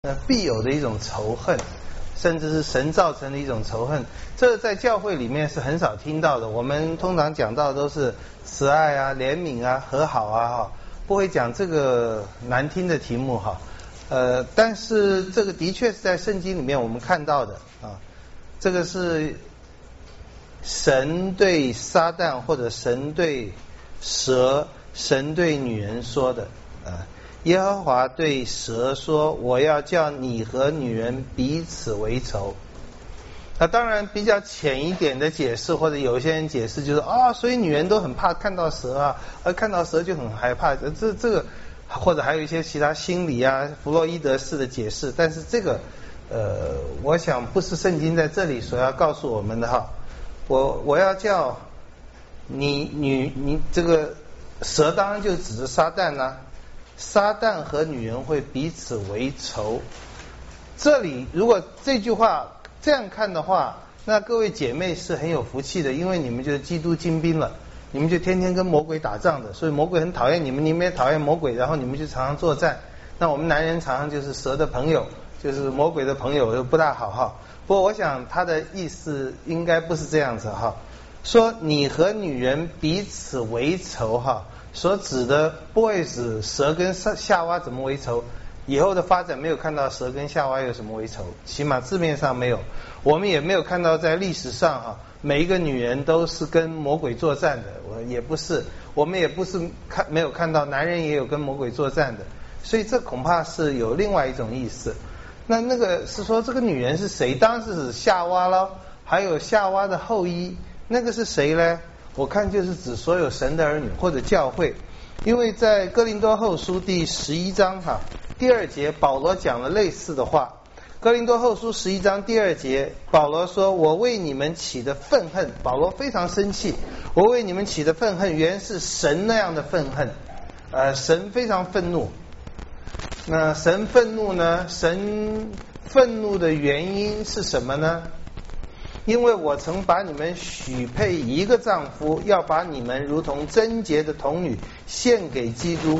必有的一种仇恨，甚至是神造成的一种仇恨。这在教会里面是很少听到的。我们通常讲到都是慈爱啊、怜悯啊、和好啊，不会讲这个难听的题目哈。但是这个的确是在圣经里面我们看到的啊。这个是神对撒旦或者神对蛇、神对女人说的啊。耶和华对蛇说：“我要叫你和女人彼此为仇。”那当然比较浅一点的解释，或者有些人解释就是所以女人都很怕看到蛇啊，而看到蛇就很害怕。这个或者还有一些其他心理啊、弗洛伊德式的解释，但是这个我想不是圣经在这里所要告诉我们的哈。我要叫你这个蛇当然就指着撒旦啦。撒旦和女人会彼此为仇。这里如果这句话这样看的话，那各位姐妹是很有福气的，因为你们就是基督精兵了，你们就天天跟魔鬼打仗的，所以魔鬼很讨厌你们，你们也讨厌魔鬼，然后你们就常常作战。那我们男人常常就是蛇的朋友，就是魔鬼的朋友，就不大好哈。不过我想他的意思应该不是这样子哈，说你和女人彼此为仇哈。所指的不会是蛇跟夏娃怎么为仇，以后的发展没有看到蛇跟夏娃有什么为仇，起码字面上没有。我们也没有看到在历史上每一个女人都是跟魔鬼作战的，也不是，我们也不是没有看到男人也有跟魔鬼作战的，所以这恐怕是有另外一种意思。那个是说这个女人是谁？当然是指夏娃了，还有夏娃的后裔，那个是谁呢？我看就是指所有神的儿女或者教会，因为在哥林多后书第11章第2节，保罗讲了类似的话。哥林多后书11章第2节，保罗说：“我为你们起的愤恨。”保罗非常生气，我为你们起的愤恨原是神那样的愤恨，神非常愤怒。那神愤怒呢？神愤怒的原因是什么呢？因为我曾把你们许配一个丈夫，要把你们如同贞洁的童女献给基督。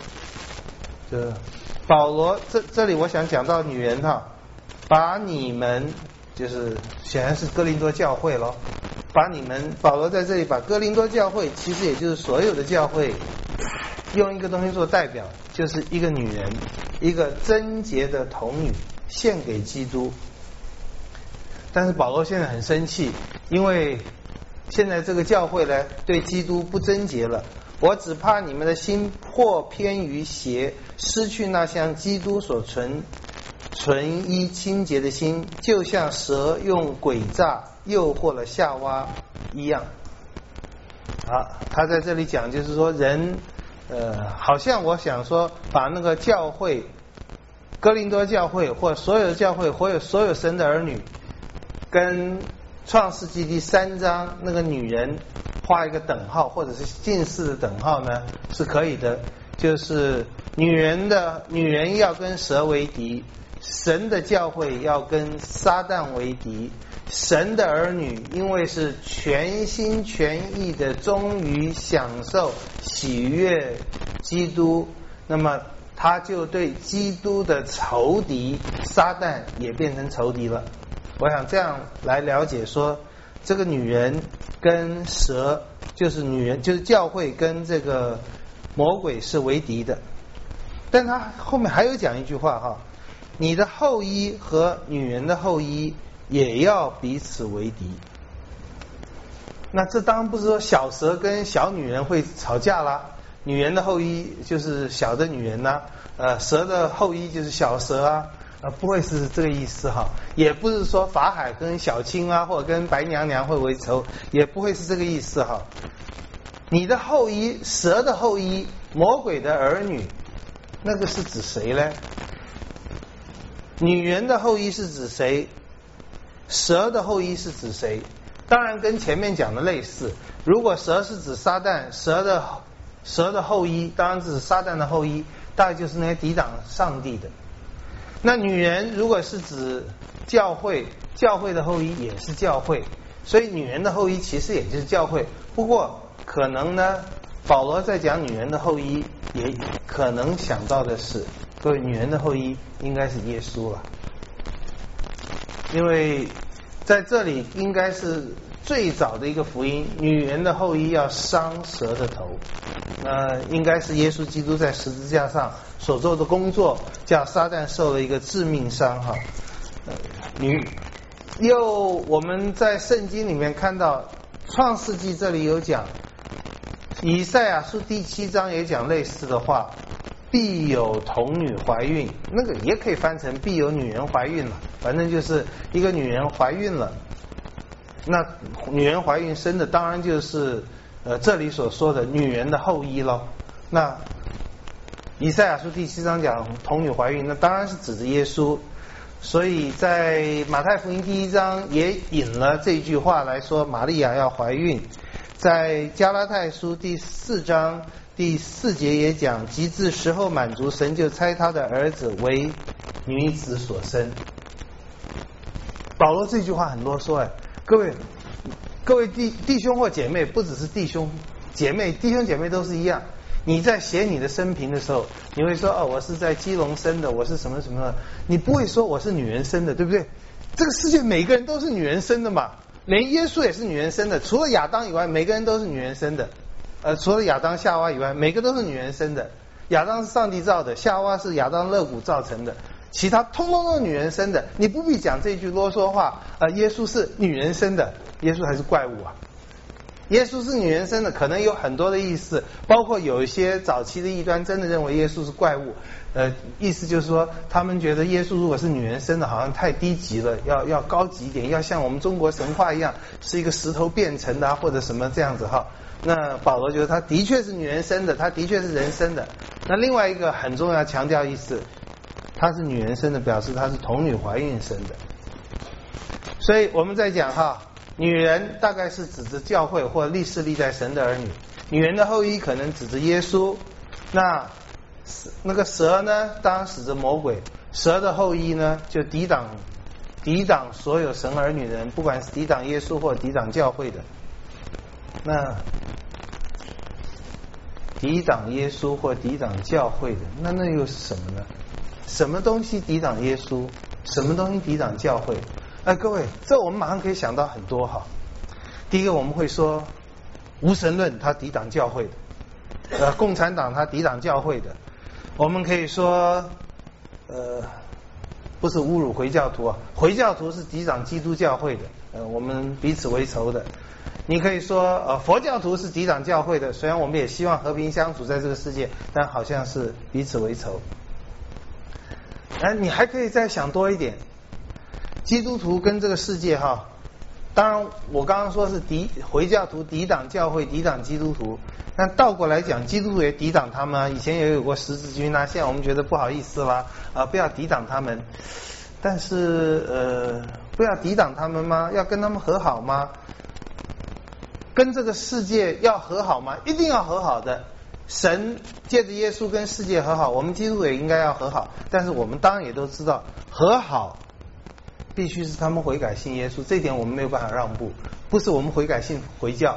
保罗这里我想讲到女人把你们就是显然是哥林多教会咯，把你们保罗在这里把哥林多教会，其实也就是所有的教会，用一个东西做代表，就是一个女人，一个贞洁的童女献给基督。但是保罗现在很生气，因为现在这个教会呢对基督不贞洁了。我只怕你们的心或偏于邪，失去那向基督所纯一清洁的心，就像蛇用诡诈诱惑了夏娃一样。他在这里讲就是说人好像我想说把那个教会哥林多教会或所有的教会或所有神的儿女跟创世纪第3章那个女人画一个等号，或者是近似的等号呢，是可以的。就是女人要跟蛇为敌，神的教会要跟撒旦为敌，神的儿女因为是全心全意的忠于享受喜悦基督，那么他就对基督的仇敌撒旦也变成仇敌了。我想这样来了解说，这个女人跟蛇，就是女人就是教会跟这个魔鬼是为敌的。但他后面还有讲一句话你的后裔和女人的后裔也要彼此为敌。那这当然不是说小蛇跟小女人会吵架啦，女人的后裔就是小的女人啦，蛇的后裔就是小蛇啊。不会是这个意思也不是说法海跟小青或者跟白娘娘会为仇，也不会是这个意思你的后裔，蛇的后裔，魔鬼的儿女，那个是指谁呢？女人的后裔是指谁？蛇的后裔是指谁？当然跟前面讲的类似，如果蛇是指撒旦，蛇的后裔当然是指撒旦的后裔，大概就是那些抵挡上帝的。那女人如果是指教会，教会的后裔也是教会，所以女人的后裔其实也就是教会。不过可能呢，保罗在讲女人的后裔，也可能想到的是各位，女人的后裔应该是耶稣了，因为在这里应该是最早的一个福音，女人的后裔要伤蛇的头，应该是耶稣基督在十字架上所做的工作，叫撒旦受了一个致命伤哈。我们在圣经里面看到创世纪这里有讲，以赛亚书第7章也讲类似的话，必有童女怀孕，那个也可以翻成必有女人怀孕了，反正就是一个女人怀孕了，那女人怀孕生的当然就是这里所说的女人的后裔咯。那以赛亚书第7章讲童女怀孕，那当然是指着耶稣，所以在马太福音第1章也引了这句话来说玛利亚要怀孕，在加拉太书第4章第4节也讲，及至时候满足，神就差他的儿子为女子所生。保罗这句话很啰嗦各位弟兄或姐妹，不只是弟兄姐妹，弟兄姐妹都是一样。你在写你的生平的时候，你会说我是在基隆生的，我是什么什么的，你不会说我是女人生的，对不对？这个世界每个人都是女人生的嘛，连耶稣也是女人生的，除了亚当以外，每个人都是女人生的。除了亚当夏娃以外，每个都是女人生的。亚当是上帝造的，夏娃是亚当肋骨造成的，其他通通都是女人生的。你不必讲这句啰嗦话，耶稣是女人生的，耶稣还是怪物啊？耶稣是女人生的，可能有很多的意思，包括有一些早期的异端真的认为耶稣是怪物，意思就是说他们觉得耶稣如果是女人生的，好像太低级了，要高级一点，要像我们中国神话一样是一个石头变成的或者什么这样子哈。那保罗觉得他的确是女人生的，他的确是人生的。那另外一个很重要强调意思，他是女人生的，表示他是童女怀孕生的。所以我们在讲女人大概是指着教会或历世历代神的儿女，女人的后裔可能指着耶稣。那个蛇呢，当然指着魔鬼，蛇的后裔呢就抵挡所有神儿女的人，不管是抵挡耶稣或抵挡教会的。那抵挡耶稣或抵挡教会的，那又是什么呢？什么东西抵挡耶稣？什么东西抵挡教会？各位，这我们马上可以想到很多第一个我们会说无神论他抵挡教会的，共产党他抵挡教会的。我们可以说不是侮辱回教徒回教徒是抵挡基督教会的，我们彼此为仇的。你可以说佛教徒是抵挡教会的，虽然我们也希望和平相处在这个世界，但好像是彼此为仇。你还可以再想多一点，基督徒跟这个世界当然我刚刚说是回教徒抵挡教会，抵挡基督徒，但倒过来讲，基督徒也抵挡他们以前也有过十字军现在我们觉得不好意思啦不要抵挡他们。但是不要抵挡他们吗？要跟他们和好吗？跟这个世界要和好吗？一定要和好的。神借着耶稣跟世界和好，我们基督徒也应该要和好。但是我们当然也都知道，和好必须是他们悔改信耶稣，这一点我们没有办法让步，不是我们悔改信回教。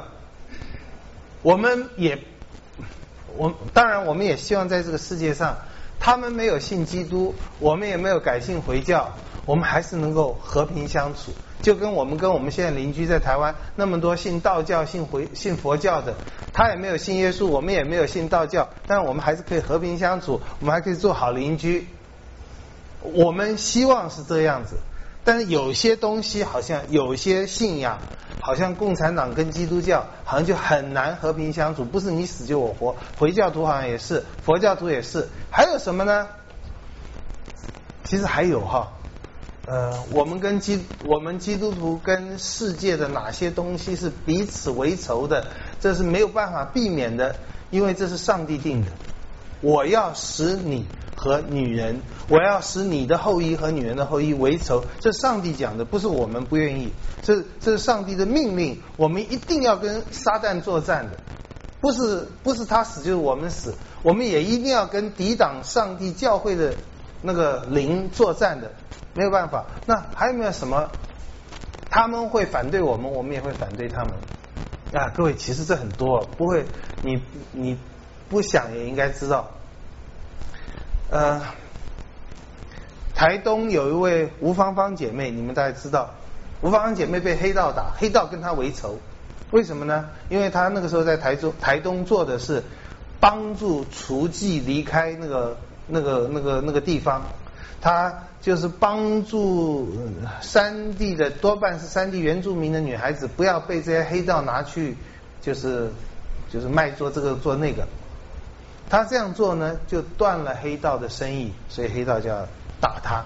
当然我们也希望在这个世界上，他们没有信基督，我们也没有改信回教，我们还是能够和平相处。就跟我们现在邻居在台湾那么多信道教信佛教的，他也没有信耶稣，我们也没有信道教，但我们还是可以和平相处，我们还可以做好邻居。我们希望是这样子。但是有些东西好像有些信仰，好像共产党跟基督教好像就很难和平相处，不是你死就我活。回教徒好像也是，佛教徒也是。还有什么呢？其实还有我们基督徒跟世界的哪些东西是彼此为仇的，这是没有办法避免的，因为这是上帝定的。我要使你和女人，我要使你的后裔和女人的后裔为仇，这是上帝讲的，不是我们不愿意，这是上帝的命令，我们一定要跟撒旦作战的，不是他死就是我们死，我们也一定要跟抵挡上帝教会的那个灵作战的，没有办法。那还有没有什么他们会反对我们，我们也会反对他们各位，其实这很多，不会你不想也应该知道。 台东有一位吴芳芳姐妹，你们大家知道，吴芳芳姐妹被黑道打，黑道跟她为仇，为什么呢？因为她那个时候在台东做的是帮助雏妓离开那个地方，她就是帮助山地的，多半是山地原住民的女孩子不要被这些黑道拿去就是卖做这个做那个。他这样做呢，就断了黑道的生意，所以黑道就要打他。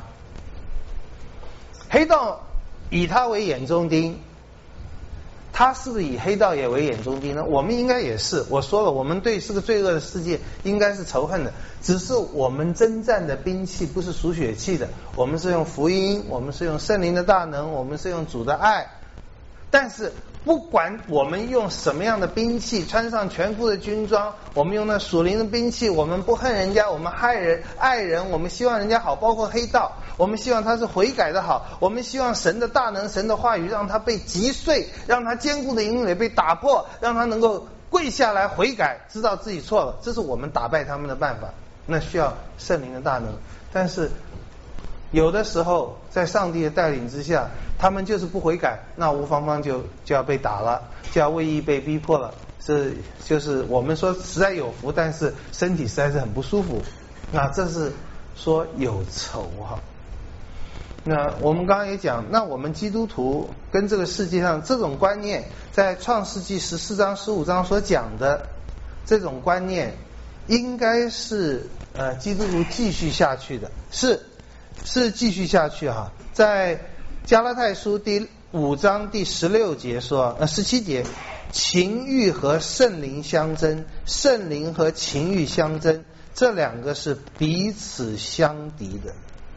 黑道以他为眼中钉，他是不是以黑道也为眼中钉呢？我们应该也是。我说了，我们对这个罪恶的世界应该是仇恨的，只是我们征战的兵器不是属血气的，我们是用福音，我们是用圣灵的大能，我们是用主的爱。但是不管我们用什么样的兵器，穿上全副的军装，我们用那属灵的兵器，我们不恨人家，我们爱人，我们希望人家好，包括黑道，我们希望他是悔改的好，我们希望神的大能，神的话语让他被击碎，让他坚固的营垒被打破，让他能够跪下来悔改，知道自己错了，这是我们打败他们的办法。那需要圣灵的大能，但是有的时候在上帝的带领之下，他们就是不悔改，那吴芳芳就要被打了，就要为义被逼迫了，就是我们说实在有福，但是身体实在是很不舒服。那这是说有仇哈。那我们刚刚也讲，那我们基督徒跟这个世界上这种观念，在创世纪14章15章所讲的这种观念，应该是基督徒继续下去的，是继续下去哈。在加拉太书第5章第16节说，17节，情欲和圣灵相争，圣灵和情欲相争，这两个是彼此相敌的。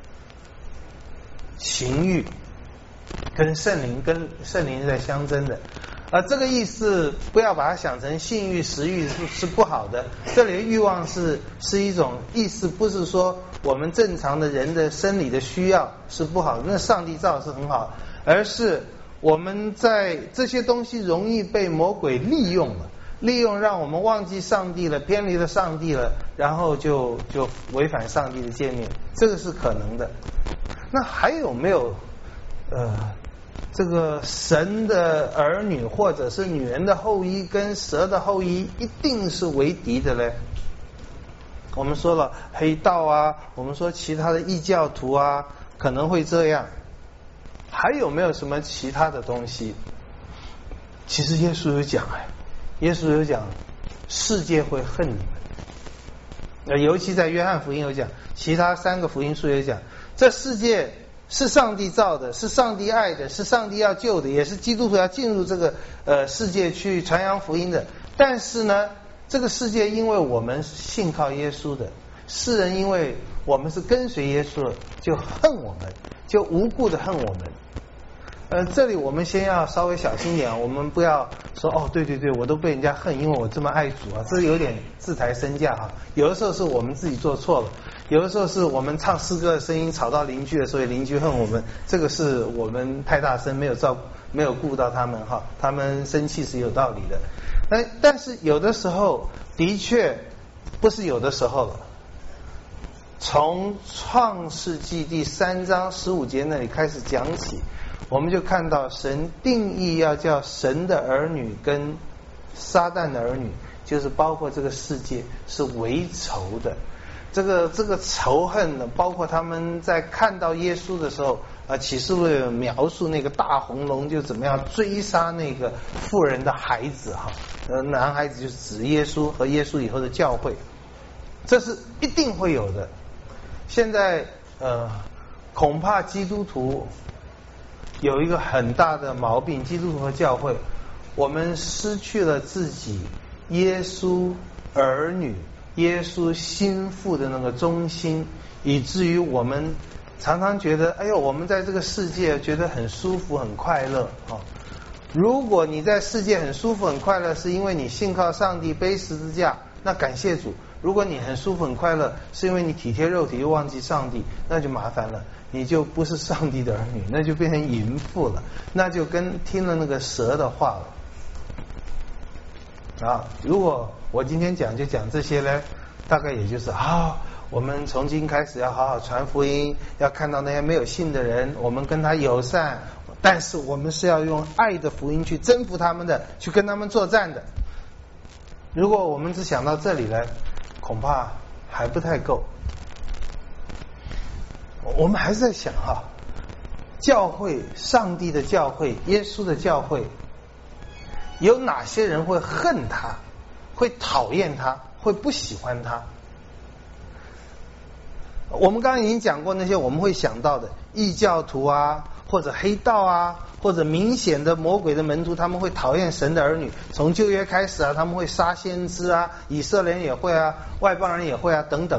情欲跟圣灵在相争的，这个意思不要把它想成性欲食欲是不好的，这里的欲望是一种意思，不是说我们正常的人的生理的需要是不好的，那上帝造是很好，而是我们在这些东西容易被魔鬼利用让我们忘记上帝了，偏离了上帝了，然后就违反上帝的诫命，这个是可能的。那还有没有这个神的儿女或者是女人的后裔跟蛇的后裔一定是为敌的嘞？我们说了黑道啊，我们说其他的异教徒啊可能会这样，还有没有什么其他的东西？其实耶稣有讲世界会恨你们，尤其在约翰福音有讲，其他3个福音书也讲，这世界是上帝造的，是上帝爱的，是上帝要救的，也是基督徒要进入这个世界去传扬福音的。但是呢，这个世界因为我们信靠耶稣的，世人因为我们是跟随耶稣的，就恨我们，就无故的恨我们。这里我们先要稍微小心点，我们不要说哦，对，我都被人家恨，因为我这么爱主啊，这有点自抬身价哈。有的时候是我们自己做错了，有的时候是我们唱诗歌的声音吵到邻居了，所以邻居恨我们，这个是我们太大声，没有顾到他们哈，他们生气是有道理的。但是有的时候的确不是有的时候了。从创世纪第3章15节那里开始讲起，我们就看到神定义要叫神的儿女跟撒旦的儿女，就是包括这个世界是为仇的。这个仇恨呢，包括他们在看到耶稣的时候启示录有描述那个大红龙就怎么样追杀那个妇人的孩子哈，男孩子就是指耶稣和耶稣以后的教会，这是一定会有的。现在恐怕基督徒有一个很大的毛病，基督徒和教会，我们失去了自己耶稣儿女、耶稣心腹的那个中心，以至于我们常常觉得，哎呦，我们在这个世界觉得很舒服、很快乐啊。如果你在世界很舒服、很快乐，是因为你信靠上帝、背十字架，那感谢主。如果你很舒服、很快乐，是因为你体贴肉体又忘记上帝，那就麻烦了，你就不是上帝的儿女，那就变成淫妇了，那就跟听了那个蛇的话了。如果我今天讲就讲这些呢，大概也就是我们从今开始要好好传福音，要看到那些没有信的人，我们跟他友善，但是我们是要用爱的福音去征服他们的，去跟他们作战的。如果我们只想到这里来，恐怕还不太够。我们还是在想教会，上帝的教会，耶稣的教会，有哪些人会恨他，会讨厌他，会不喜欢他？我们刚刚已经讲过那些我们会想到的异教徒啊，或者黑道啊，或者明显的魔鬼的门徒，他们会讨厌神的儿女。从旧约开始他们会杀先知啊，以色列人也会啊，外邦人也会啊，等等。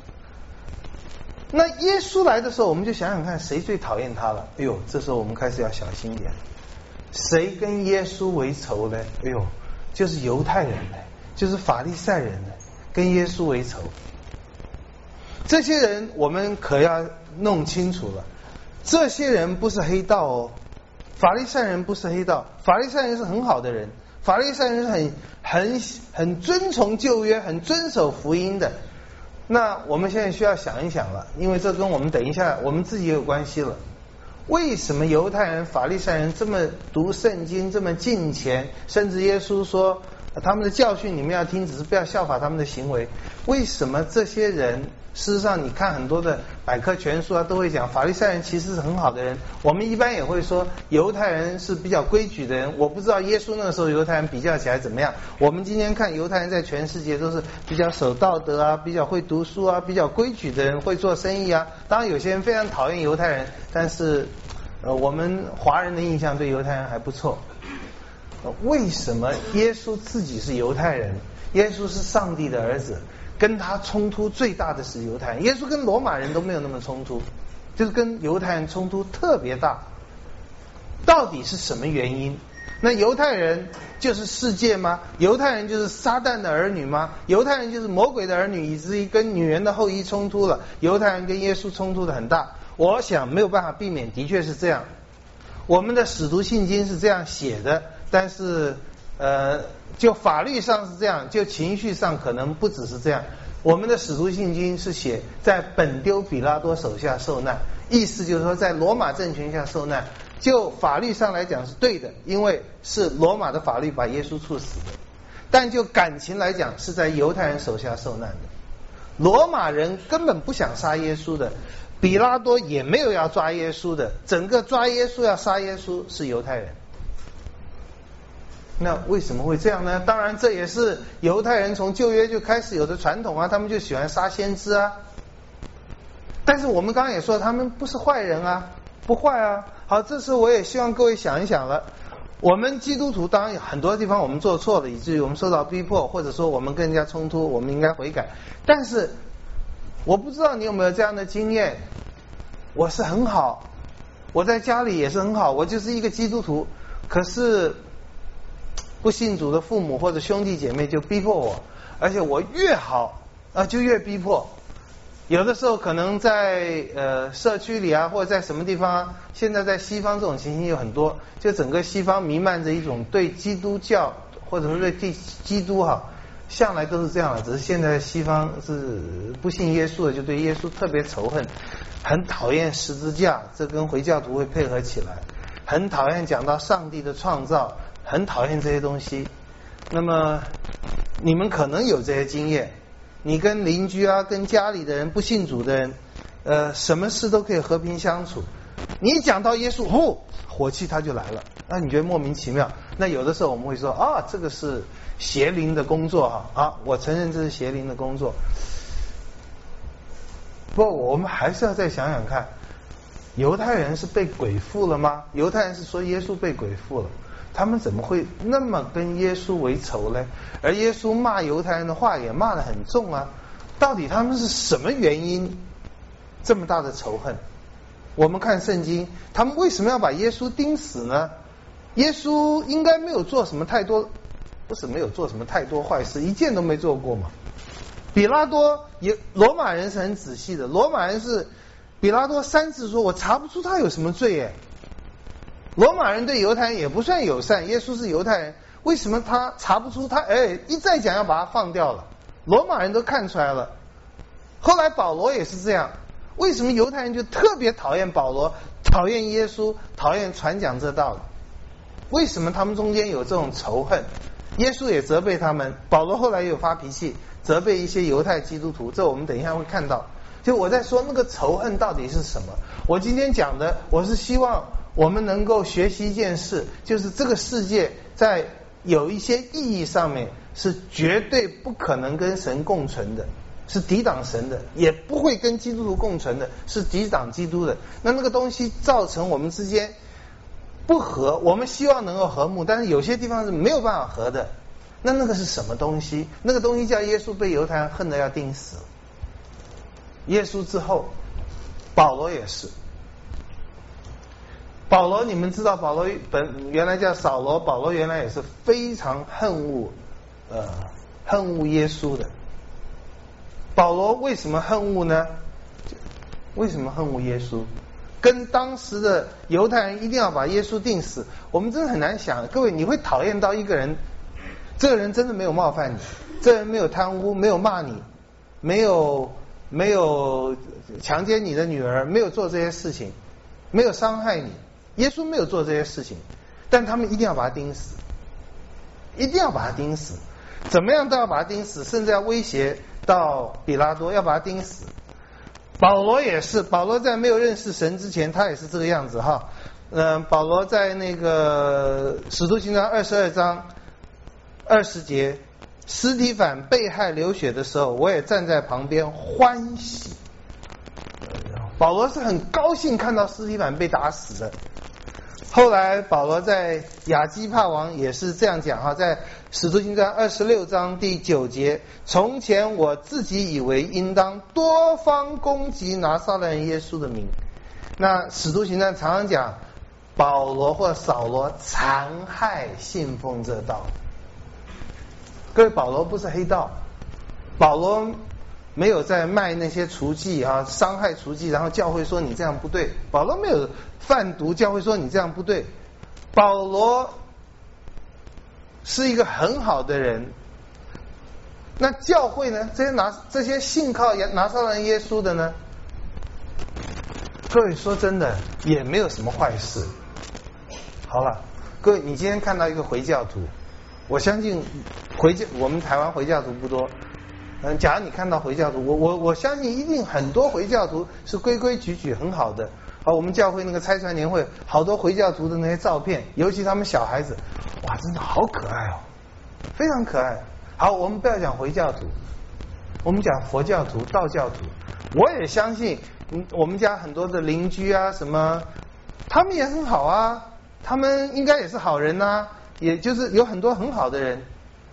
那耶稣来的时候，我们就想想看，谁最讨厌他了？哎呦，这时候我们开始要小心一点。谁跟耶稣为仇呢？哎呦，就是犹太人呢，就是法利赛人呢，跟耶稣为仇。这些人我们可要弄清楚了，这些人不是黑道哦，法利赛人不是黑道，法利赛人是很好的人，法利赛人是很遵从旧约，很遵守福音的。那我们现在需要想一想了，因为这跟我们等一下我们自己也有关系了。为什么犹太人、法利赛人这么读圣经，这么敬虔，甚至耶稣说他们的教训你们要听，只是不要效法他们的行为？为什么这些人，事实上你看很多的百科全书都会讲法利赛人其实是很好的人。我们一般也会说犹太人是比较规矩的人，我不知道耶稣那个时候犹太人比较起来怎么样。我们今天看犹太人在全世界都是比较守道德啊，比较会读书啊，比较规矩的人，会做生意啊。当然有些人非常讨厌犹太人，但是我们华人的印象对犹太人还不错。为什么耶稣自己是犹太人？耶稣是上帝的儿子，跟他冲突最大的是犹太人。耶稣跟罗马人都没有那么冲突，就是跟犹太人冲突特别大。到底是什么原因？那犹太人就是世界吗？犹太人就是撒旦的儿女吗？犹太人就是魔鬼的儿女，以至于跟女人的后裔冲突了。犹太人跟耶稣冲突的很大，我想没有办法避免，的确是这样。我们的使徒信经是这样写的，但是就法律上是这样，就情绪上可能不只是这样。我们的使徒信经是写在本丢比拉多手下受难，意思就是说在罗马政权下受难。就法律上来讲是对的，因为是罗马的法律把耶稣处死的。但就感情来讲，是在犹太人手下受难的。罗马人根本不想杀耶稣的，比拉多也没有要抓耶稣的，整个抓耶稣要杀耶稣是犹太人。那为什么会这样呢？当然这也是犹太人从旧约就开始有的传统啊，他们就喜欢杀先知啊。但是我们刚刚也说他们不是坏人啊，不坏啊。好，这次我也希望各位想一想了，我们基督徒当然有很多地方我们做错了，以至于我们受到逼迫，或者说我们跟人家冲突，我们应该悔改。但是我不知道你有没有这样的经验，我是很好，我在家里也是很好，我就是一个基督徒，可是不信主的父母或者兄弟姐妹就逼迫我，而且我越好就越逼迫。有的时候可能在社区里啊，或者在什么地方啊，现在在西方这种情形有很多，就整个西方弥漫着一种对基督教或者说对基督向来都是这样的，只是现在西方是不信耶稣的，就对耶稣特别仇恨，很讨厌十字架，这跟回教徒会配合起来，很讨厌讲到上帝的创造，很讨厌这些东西。那么你们可能有这些经验，你跟邻居啊，跟家里的人不信主的人，什么事都可以和平相处。你一讲到耶稣，火气他就来了，你觉得莫名其妙。那有的时候我们会说这个是邪灵的工作我承认这是邪灵的工作。不，我们还是要再想想看，犹太人是被鬼附了吗？犹太人是说耶稣被鬼附了，他们怎么会那么跟耶稣为仇呢？而耶稣骂犹太人的话也骂得很重啊，到底他们是什么原因这么大的仇恨？我们看圣经，他们为什么要把耶稣钉死呢？耶稣应该没有做什么太多，不是没有做什么太多坏事，一件都没做过嘛。比拉多罗马人是很仔细的，罗马人是比拉多3次说我查不出他有什么罪耶。罗马人对犹太人也不算友善，耶稣是犹太人，为什么他查不出他？一再讲要把他放掉了，罗马人都看出来了。 后来保罗也是这样。为什么犹太人就特别讨厌保罗，讨厌耶稣，讨厌传讲这道理？为什么他们中间有这种仇恨？耶稣也责备他们，保罗后来也有发脾气，责备一些犹太基督徒，这我们等一下会看到。就我在说那个仇恨到底是什么？我今天讲的，我是希望我们能够学习一件事，就是这个世界在有一些意义上面是绝对不可能跟神共存的，是抵挡神的，也不会跟基督徒共存的，是抵挡基督的。那个东西造成我们之间不和，我们希望能够和睦，但是有些地方是没有办法和的。那个是什么东西？那个东西叫耶稣被犹太人恨得要钉死。耶稣之后，保罗也是。保罗你们知道，保罗原来叫扫罗，保罗原来也是非常恨恶耶稣的。保罗为什么恨恶呢？为什么恨恶耶稣？跟当时的犹太人一定要把耶稣钉死，我们真的很难想。各位，你会讨厌到一个人，这个人真的没有冒犯你，这个人没有贪污，没有骂你，没有强奸你的女儿，没有做这些事情，没有伤害你，耶稣没有做这些事情，但他们一定要把他钉死，一定要把他钉死，怎么样都要把他钉死，甚至要威胁到彼拉多要把他钉死。保罗也是，保罗在没有认识神之前，他也是这个样子哈。保罗在那个使徒行传22章20节，司提反被害流血的时候，我也站在旁边欢喜。保罗是很高兴看到司提反被打死的。后来保罗在亚基帕王也是这样讲哈，在使徒行传26章第9节，从前我自己以为应当多方攻击拿撒勒人耶稣的名。那使徒行传常常讲保罗或扫罗残害信奉这道。各位，保罗不是黑道，保罗没有在卖那些雏妓啊，伤害雏妓，然后教会说你这样不对。保罗没有贩毒，教会说你这样不对。保罗是一个很好的人。那教会呢？这些信靠拿撒勒人耶稣的呢？各位说真的，也没有什么坏事。好了，各位，你今天看到一个回教徒，我相信我们台湾回教徒不多。假如你看到回教徒，我相信一定很多回教徒是规规矩矩很好的。我们教会那个拆船年会，好多回教徒的那些照片，尤其他们小孩子，哇，真的好可爱哦，非常可爱。好，我们不要讲回教徒，我们讲佛教徒、道教徒。我也相信，我们家很多的邻居啊什么，他们也很好啊，他们应该也是好人啊，也就是有很多很好的人。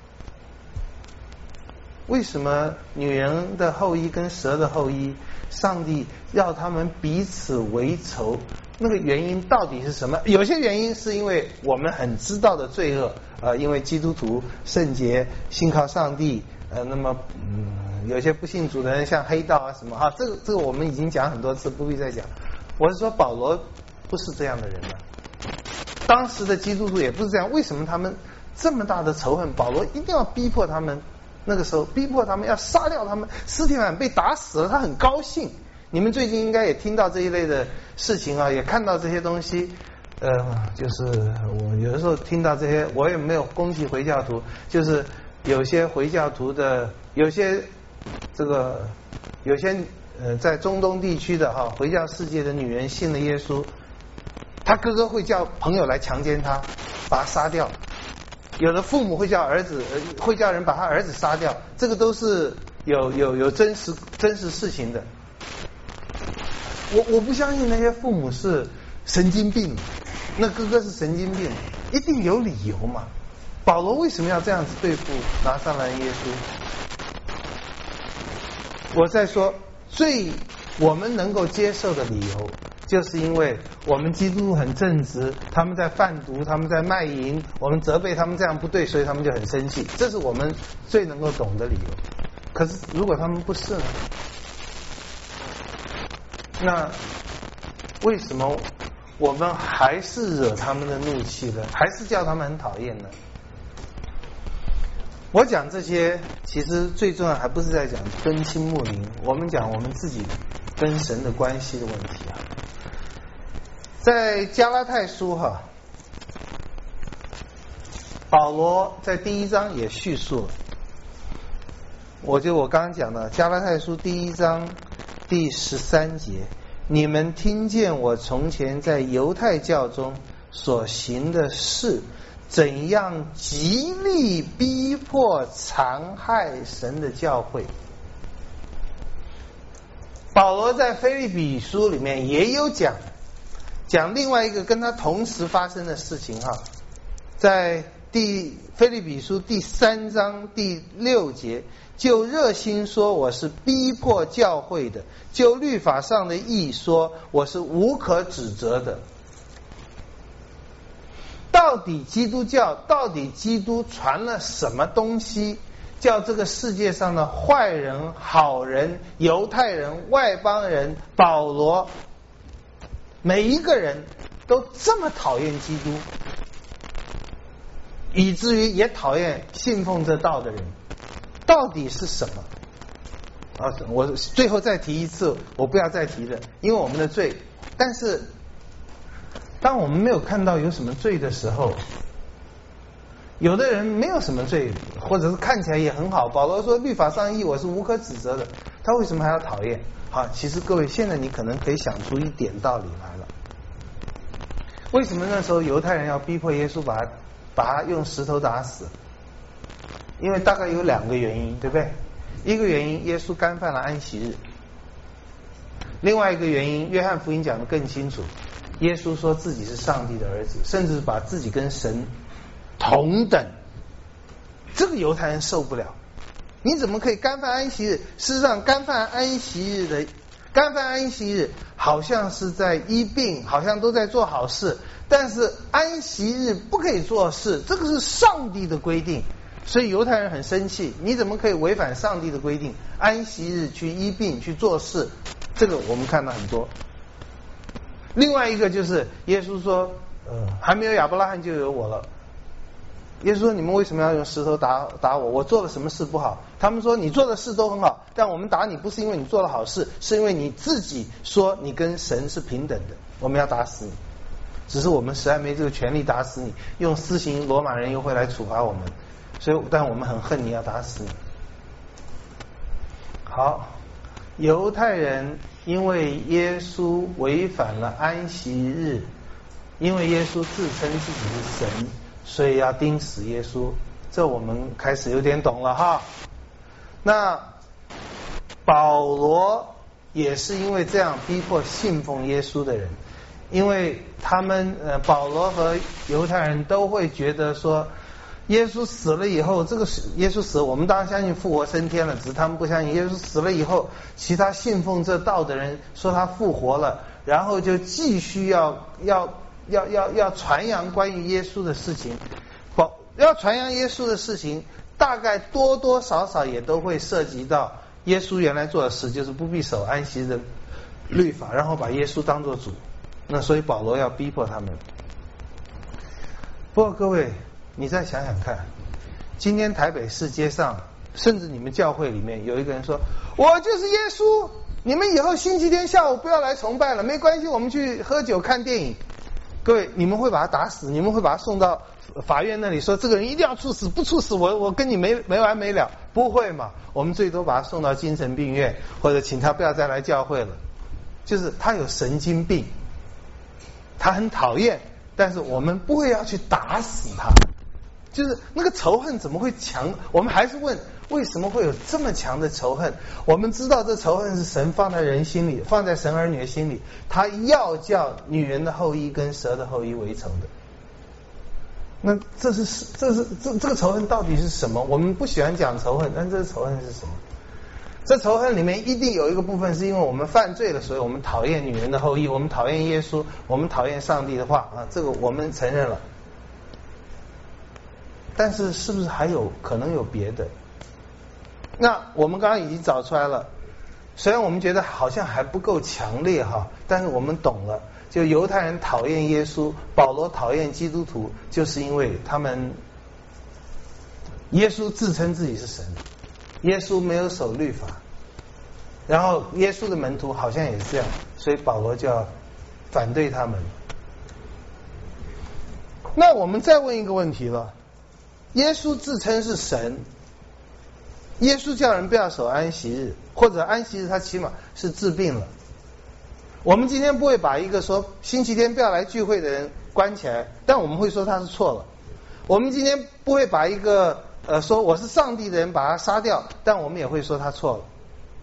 为什么女人的后裔跟蛇的后裔，上帝要他们彼此为仇？那个原因到底是什么？有些原因是因为我们很知道的罪恶，因为基督徒圣洁，信靠上帝，那么有些不信主的人像黑道啊什么哈，这个我们已经讲很多次，不必再讲。我是说保罗不是这样的人了，当时的基督徒也不是这样。为什么他们这么大的仇恨？保罗一定要逼迫他们。那个时候逼迫他们要杀掉他们，司提反被打死了，他很高兴。你们最近应该也听到这一类的事情啊，也看到这些东西。就是我有的时候听到这些，我也没有攻击回教徒，就是有些回教徒的，有些在中东地区的回教世界的女人信了耶稣，他哥哥会叫朋友来强奸他，把他杀掉。有的父母会叫人把他儿子杀掉，这个都是有真实事情的。我不相信那些父母是神经病，那哥哥是神经病，一定有理由嘛。保罗为什么要这样子对付拿撒勒人耶稣？我在说我们能够接受的理由，就是因为我们基督徒很正直，他们在贩毒，他们在卖淫，我们责备他们这样不对，所以他们就很生气，这是我们最能够懂的理由。可是如果他们不是呢？那为什么我们还是惹他们的怒气呢？还是叫他们很讨厌呢？ 我讲这些，其实最重要还不是在讲敦亲睦邻，我们讲我们自己跟神的关系的问题啊。在加拉太书保罗在第1章也叙述了，我刚刚讲的加拉太书第1章第13节，你们听见我从前在犹太教中所行的事，怎样极力逼迫残害神的教会。保罗在腓立比书里面也有讲另外一个跟他同时发生的事情在腓立比书第3章第6节，就热心说我是逼迫教会的，就律法上的义说我是无可指责的。到底基督教，到底基督传了什么东西，叫这个世界上的坏人、好人、犹太人、外邦人、保罗，每一个人都这么讨厌基督，以至于也讨厌信奉这道的人，到底是什么？我最后再提一次，我不要再提了，因为我们的罪。但是当我们没有看到有什么罪的时候，有的人没有什么罪，或者是看起来也很好，保罗说律法上义我是无可指责的，他为什么还要讨厌？好，其实各位现在你可能可以想出一点道理来了。为什么那时候犹太人要逼迫耶稣把他用石头打死？因为大概有2个原因，对不对？一个原因，耶稣干犯了安息日；另外一个原因，约翰福音讲得更清楚，耶稣说自己是上帝的儿子，甚至把自己跟神同等。这个犹太人受不了，你怎么可以干犯安息日？事实上，干犯安息日好像是在医病，好像都在做好事，但是安息日不可以做事，这个是上帝的规定。所以犹太人很生气，你怎么可以违反上帝的规定？安息日去医病去做事，这个我们看到很多。另外一个就是耶稣说还没有亚伯拉罕就有我了。耶稣说你们为什么要用石头打我？我做了什么事不好？他们说你做的事都很好，但我们打你不是因为你做了好事，是因为你自己说你跟神是平等的，我们要打死你。只是我们实在没这个权利打死你，用私刑罗马人又会来处罚我们，所以但我们很恨你，要打死你。好，犹太人因为耶稣违反了安息日，因为耶稣自称自己是神，所以要钉死耶稣。这我们开始有点懂了哈。那保罗也是因为这样逼迫信奉耶稣的人，因为他们保罗和犹太人都会觉得说耶稣死了以后，这个耶稣死了，我们当然相信复活升天了，只是他们不相信耶稣死了以后，其他信奉这道的人说他复活了，然后就继续要传扬关于耶稣的事情。要传扬耶稣的事情，大概多多少少也都会涉及到耶稣原来做的事，就是不必守安息日的律法，然后把耶稣当作主。那所以保罗要逼迫他们。不过各位你再想想看，今天台北市街上，甚至你们教会里面有一个人说我就是耶稣，你们以后星期天下午不要来崇拜了，没关系，我们去喝酒看电影。各位，你们会把他打死，你们会把他送到法院那里说这个人一定要处死，不处死我跟你没完没了？不会嘛，我们最多把他送到精神病院，或者请他不要再来教会了。就是他有神经病，他很讨厌，但是我们不会要去打死他。就是那个仇恨怎么会强？我们还是问为什么会有这么强的仇恨？我们知道这仇恨是神放在人心里，放在神儿女的心里，他要叫女人的后裔跟蛇的后裔为仇的。那这个仇恨到底是什么？我们不喜欢讲仇恨，但这个仇恨是什么？这仇恨里面一定有一个部分是因为我们犯罪了，所以我们讨厌女人的后裔，我们讨厌耶稣，我们讨厌上帝的话啊，这个我们承认了。但是是不是还有可能有别的？那我们刚刚已经找出来了，虽然我们觉得好像还不够强烈哈，但是我们懂了，就犹太人讨厌耶稣，保罗讨厌基督徒，就是因为他们耶稣自称自己是神，耶稣没有守律法，然后耶稣的门徒好像也是这样，所以保罗就要反对他们。那我们再问一个问题了，耶稣自称是神，耶稣叫人不要守安息日，或者安息日他起码是治病了。我们今天不会把一个说星期天不要来聚会的人关起来，但我们会说他是错了。我们今天不会把一个说我是上帝的人把他杀掉，但我们也会说他错了。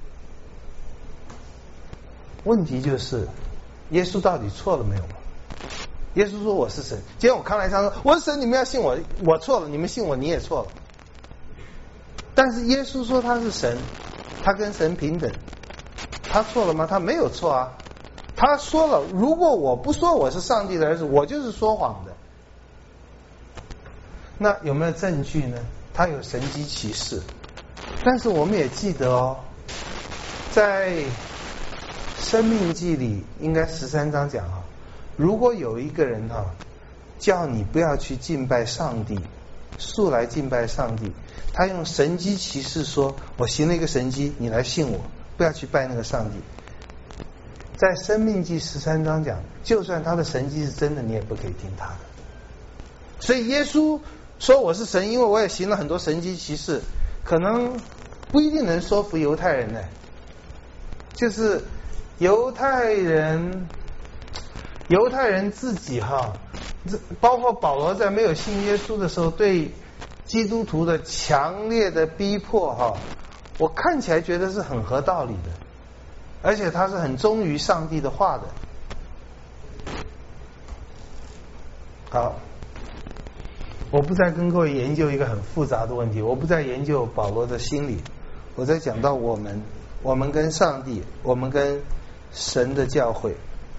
问题就是耶稣到底错了没有？耶稣说我是神，今天我康来昌说我是神，你们要信我，我错了，你们信我，你也错了。但是耶稣说他是神，他跟神平等，他错了吗？他没有错啊。他说了，如果我不说我是上帝的儿子，我就是说谎的。那有没有证据呢？他有神迹奇事，但是我们也记得哦，在申命记里应该13章讲啊，如果有一个人叫你不要去敬拜上帝，素来敬拜上帝，他用神迹奇事说，我行了一个神迹，你来信我，不要去拜那个上帝。在申命记13章讲，就算他的神迹是真的，你也不可以听他的。所以耶稣说我是神，因为我也行了很多神迹奇事，可能不一定能说服犹太人呢。就是犹太人自己包括保罗在没有信耶稣的时候，对基督徒的强烈的逼迫我看起来觉得是很合道理的，而且他是很忠于上帝的话的。好，我不再跟各位研究一个很复杂的问题，我不再研究保罗的心理，我在讲到我们跟上帝，我们跟神的教会。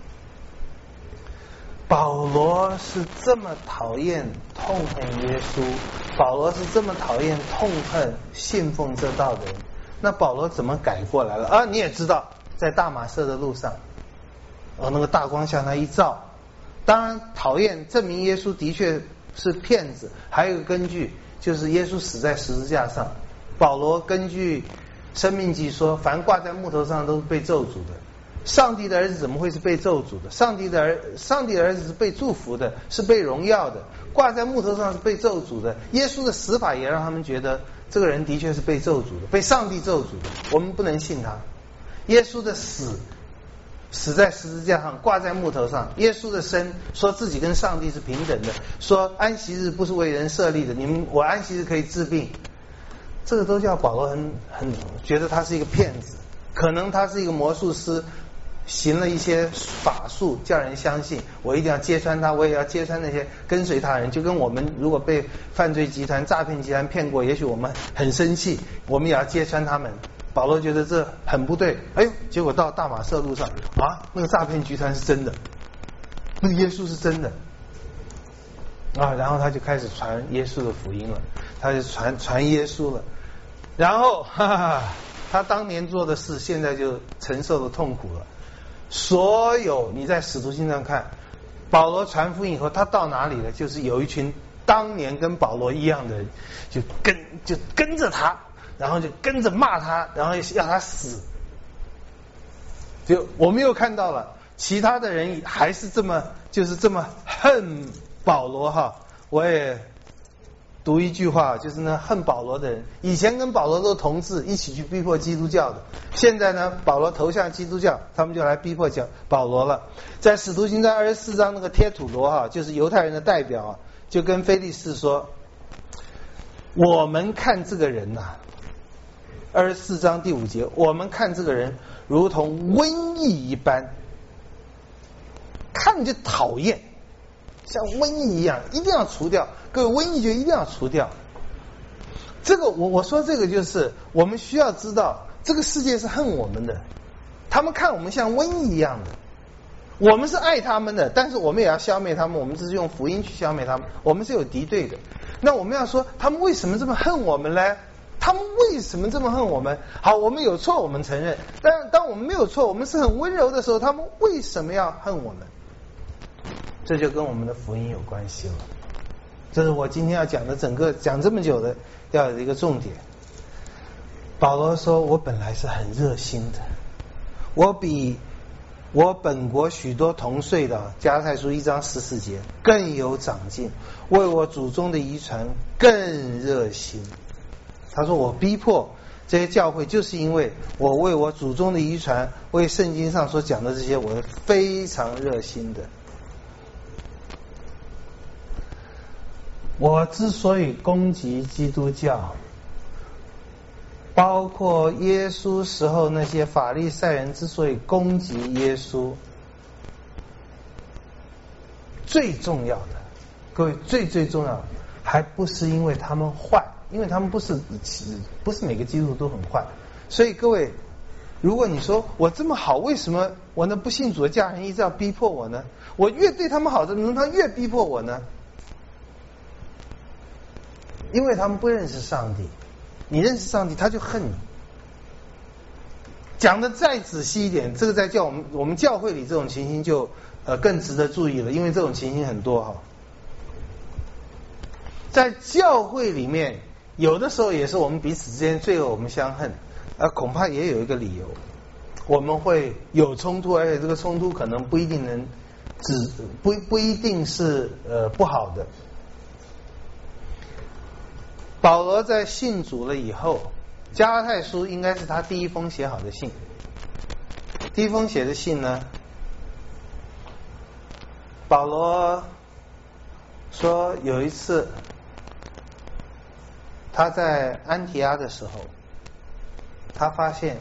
保罗是这么讨厌痛恨耶稣，保罗是这么讨厌痛恨信奉这道的人，那保罗怎么改过来了啊？你也知道，在大马色的路上，那个大光向他一照，当然讨厌证明耶稣的确是骗子，还有一个根据就是耶稣死在十字架上，保罗根据申命记说，凡挂在木头上都是被咒诅的。上帝的儿子怎么会是被咒诅的？上帝的儿子是被祝福的，是被荣耀的。挂在木头上是被咒诅的。耶稣的死法也让他们觉得这个人的确是被咒诅的，被上帝咒诅的。我们不能信他。耶稣的死在十字架上，挂在木头上。耶稣的生说自己跟上帝是平等的，说安息日不是为人设立的，我安息日可以治病。这个都叫保罗很觉得他是一个骗子，可能他是一个魔术师。行了一些法术叫人相信，我一定要揭穿他，我也要揭穿那些跟随他人。就跟我们如果被犯罪集团诈骗集团骗过，也许我们很生气，我们也要揭穿他们。保罗觉得这很不对，结果到大马色路上那个诈骗集团是真的，那个耶稣是真的然后他就开始传耶稣的福音了，他就传耶稣了，然后他当年做的事现在就承受了痛苦了。所有你在使徒行传看保罗传福音以后，他到哪里了？就是有一群当年跟保罗一样的人，就跟着他，然后就跟着骂他，然后要他死。就我们又看到了其他的人还是这么恨保罗我也读一句话，就是呢，恨保罗的人，以前跟保罗都同志，一起去逼迫基督教的。现在呢，保罗投向基督教，他们就来逼迫保罗了。在使徒行传24章，那个帖土罗就是犹太人的代表就跟腓力士说，我们看这个人24章第5节，我们看这个人如同瘟疫一般，看着讨厌，像瘟疫一样，一定要除掉。各位，瘟疫就一定要除掉。这个我说这个就是我们需要知道，这个世界是恨我们的，他们看我们像瘟疫一样的，我们是爱他们的，但是我们也要消灭他们，我们只是用福音去消灭他们，我们是有敌对的。那我们要说他们为什么这么恨我们呢？他们为什么这么恨我们？好，我们有错我们承认，但当我们没有错，我们是很温柔的时候，他们为什么要恨我们？这就跟我们的福音有关系了。 这是我今天要讲的整个讲这么久的要有一个重点。保罗说，我本来是很热心的，我比我本国许多同岁的，加拉太书1章14节更有长进，为我祖宗的遗传更热心。他说我逼迫这些教会，就是因为我为我祖宗的遗传，为圣经上所讲的这些，我是非常热心的。我之所以攻击基督教，包括耶稣时候那些法利赛人之所以攻击耶稣，最重要的，各位最重要的，还不是因为他们坏，因为他们不是每个基督徒都很坏。所以各位，如果你说我这么好，为什么我那不信主的家人一直要逼迫我呢？我越对他们好，怎么他越逼迫我呢？因为他们不认识上帝，你认识上帝，他就恨你。讲的再仔细一点，这个在我们教会里这种情形就更值得注意了，因为这种情形很多哈。在教会里面，有的时候也是我们彼此之间最后我们相恨，恐怕也有一个理由，我们会有冲突，而且这个冲突可能不一定能不一定是不好的。保罗在信主了以后，加拉太书应该是他第一封写好的信。第一封写的信呢，保罗说有一次他在安提阿的时候，他发现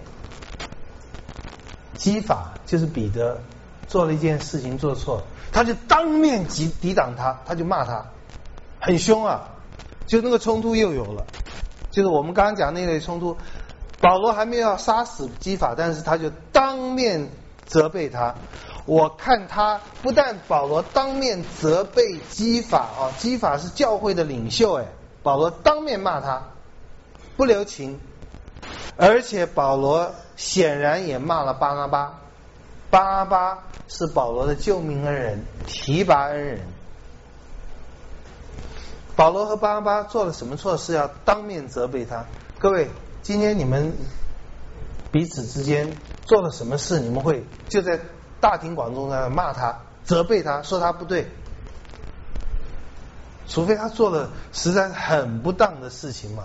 基法就是彼得做了一件事情做错，他就当面抵挡他，他就骂他，很凶啊。就那个冲突又有了，就是我们刚刚讲那类冲突，保罗还没有要杀死基法，但是他就当面责备他。我看他不但保罗当面责备基法基法是教会的领袖，保罗当面骂他不留情，而且保罗显然也骂了巴拿巴。巴拿巴是保罗的救命恩人，提拔恩人。保罗和巴拿巴做了什么错事要当面责备他？各位，今天你们彼此之间做了什么事，你们会就在大庭广众上骂他，责备他，说他不对？除非他做了实在很不当的事情嘛。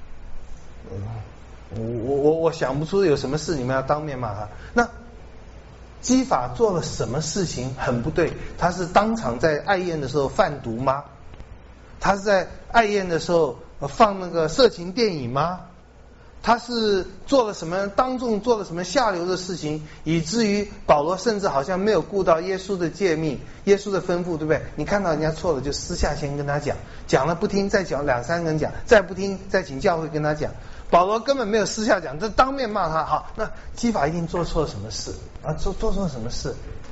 我想不出有什么事你们要当面骂他。那基法做了什么事情很不对？他是当场在爱宴的时候贩毒吗？他是在爱宴的时候放那个色情电影吗？他是做了什么当众做了什么下流的事情，以至于保罗甚至好像没有顾到耶稣的诫命，耶稣的吩咐，对不对？你看到人家错了就私下先跟他讲，讲了不听再讲2、3个人讲，再不听再请教会跟他讲。保罗根本没有私下讲，这当面骂他。好，那基法一定做错什么事啊？做错什么事？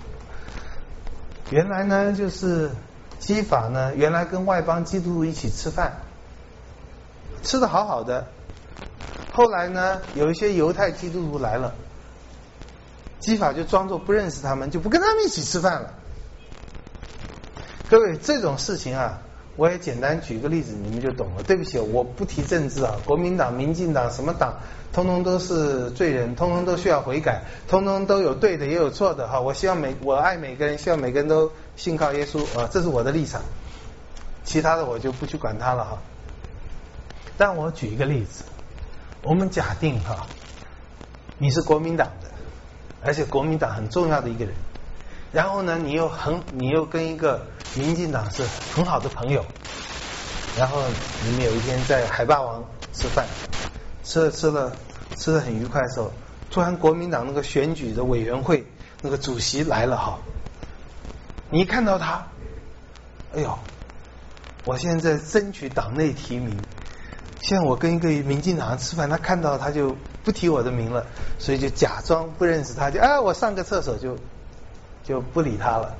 原来呢，就是基法呢，原来跟外邦基督徒一起吃饭，吃得好好的。后来呢，有一些犹太基督徒来了，基法就装作不认识他们，就不跟他们一起吃饭了。各位，这种事情啊，我也简单举个例子，你们就懂了。对不起，我不提政治啊，国民党、民进党什么党，通通都是罪人，通通都需要悔改，通通都有对的也有错的哈。我希望我爱每个人，希望每个人都信靠耶稣啊，这是我的立场。其他的我就不去管他了哈。但我举一个例子，我们假定哈，你是国民党的，而且国民党很重要的一个人，然后呢，你又跟一个民进党是很好的朋友，然后你们有一天在海霸王吃饭，吃得很愉快的时候，突然国民党那个选举的委员会那个主席来了哈，你一看到他，哎呦，我现在在争取党内提名，现在我跟一个民进党人吃饭，他看到他就不提我的名了，所以就假装不认识他，就我上个厕所就不理他了。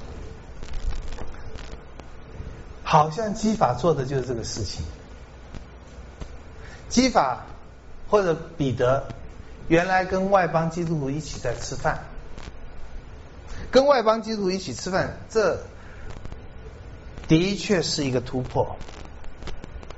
好像基法做的就是这个事情。基法或者彼得原来跟外邦基督徒一起在吃饭，跟外邦基督徒一起吃饭，这的确是一个突破。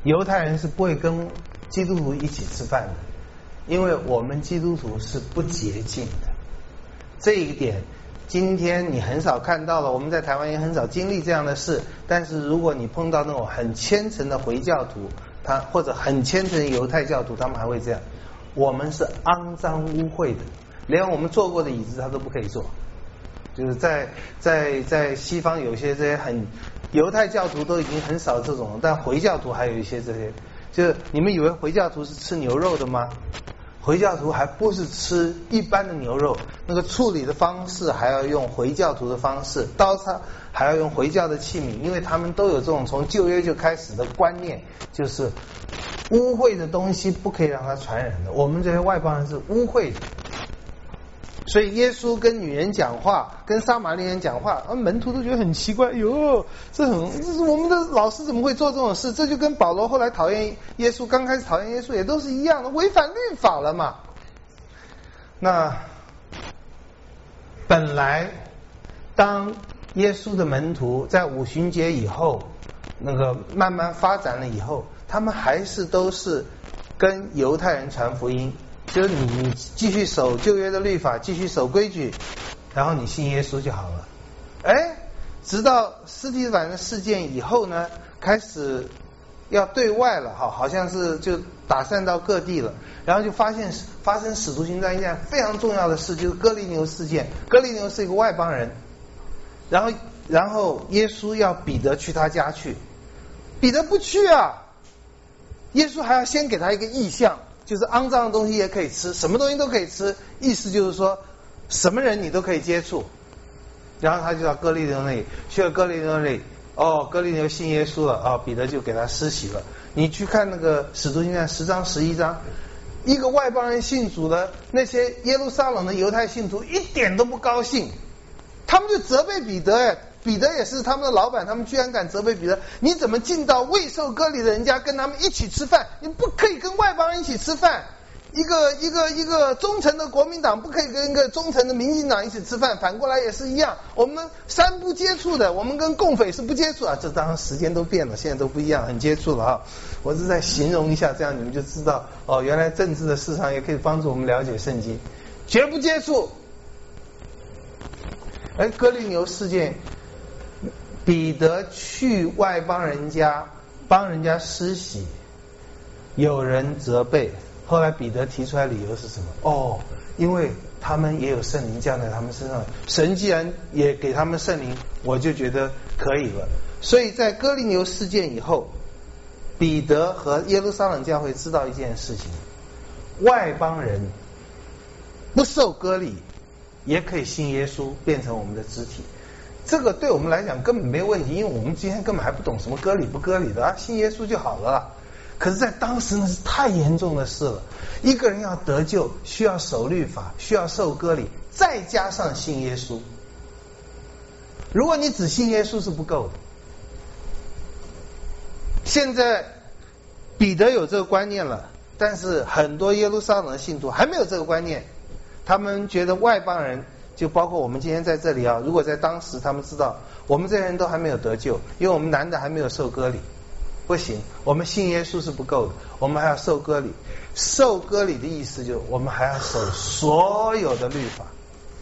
犹太人是不会跟基督徒一起吃饭的，因为我们基督徒是不洁净的。这一点今天你很少看到了，我们在台湾也很少经历这样的事。但是如果你碰到那种很虔诚的回教徒，他或者很虔诚的犹太教徒，他们还会这样。我们是肮脏污秽的，连我们坐过的椅子他都不可以坐。就是在西方有些这些很犹太教徒都已经很少这种，但回教徒还有一些这些。就是你们以为回教徒是吃牛肉的吗？回教徒还不是吃一般的牛肉，那个处理的方式还要用回教徒的方式，刀叉还要用回教的器皿，因为他们都有这种从旧约就开始的观念，就是污秽的东西不可以让它传染的。我们这些外邦人是污秽的，所以耶稣跟女人讲话，跟撒玛利亚人讲话，门徒都觉得很奇怪，哟，这是我们的老师怎么会做这种事？这就跟保罗后来讨厌耶稣，刚开始讨厌耶稣也都是一样的，违反律法了嘛。那本来当耶稣的门徒在五旬节以后，那个慢慢发展了以后，他们还是都是跟犹太人传福音。就是你继续守旧约的律法，继续守规矩，然后你信耶稣就好了。直到司提反的事件以后呢，开始要对外了，好像是就打散到各地了，然后就发生使徒行传一件非常重要的事，就是哥利牛事件。哥利牛是一个外邦人，然后耶稣要彼得去他家去，彼得不去啊，耶稣还要先给他一个意象。就是肮脏的东西也可以吃，什么东西都可以吃，意思就是说什么人你都可以接触。然后他就到哥利牛那里，去了哥利牛那里，哥利牛信耶稣了，彼得就给他施洗了。你去看那个使徒行传10章11章，一个外邦人信主的，那些耶路撒冷的犹太信徒一点都不高兴，他们就责备彼得。彼得也是他们的老板，他们居然敢责备彼得，你怎么进到未受割礼的人家跟他们一起吃饭？你不可以跟外邦人一起吃饭。一个忠诚的国民党不可以跟一个忠诚的民进党一起吃饭，反过来也是一样。我们三不接触的，我们跟共匪是不接触啊。这当然时间都变了，现在都不一样，很接触了啊。我是在形容一下，这样你们就知道原来政治的市场也可以帮助我们了解圣经，绝不接触。哥利牛事件，彼得去外邦人家帮人家施洗，有人责备，后来彼得提出来理由是什么？因为他们也有圣灵降在他们身上，神既然也给他们圣灵，我就觉得可以了。所以在哥利牛事件以后，彼得和耶路撒冷教会知道一件事情，外邦人不受割礼也可以信耶稣，变成我们的肢体。这个对我们来讲根本没问题，因为我们今天根本还不懂什么割礼不割礼的信耶稣就好了。可是在当时那是太严重的事了，一个人要得救需要守律法，需要受割礼，再加上信耶稣。如果你只信耶稣是不够的。现在彼得有这个观念了，但是很多耶路撒冷的信徒还没有这个观念，他们觉得外邦人，就包括我们今天在这里如果在当时他们知道我们这些人都还没有得救，因为我们男的还没有受割礼，不行，我们信耶稣是不够的，我们还要受割礼。受割礼的意思就是我们还要守所有的律法。